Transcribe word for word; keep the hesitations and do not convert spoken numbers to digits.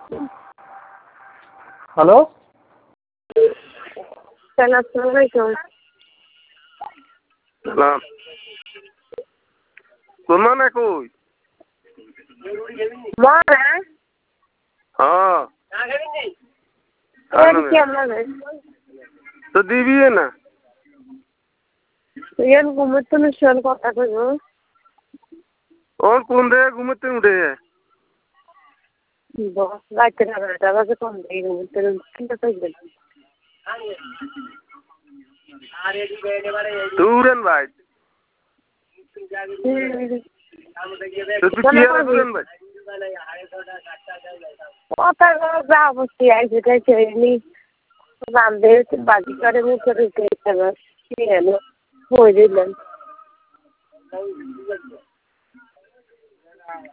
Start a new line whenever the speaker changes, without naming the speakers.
Hello
আসসালামু আলাইকুম।
সালাম। কোন মানে কই?
মনে
হ্যাঁ
এর কেমন
তো দিবি না
এর ঘুমোতে মিশন কথা কইব
ওর কোন রে ঘুমোতে উঠে
বস রাইতে না বেটা বাজে কম দেই ঘুমোতে চিন্তা কইবেন
তুরেন ভাই তো তুই কি আর তুরেন ভাই
কথা যা বসি আইছে তাইছে নি বান্দে বাজি করে মুখে ঢুকে গেছে কি হলো হয়ে দিলেন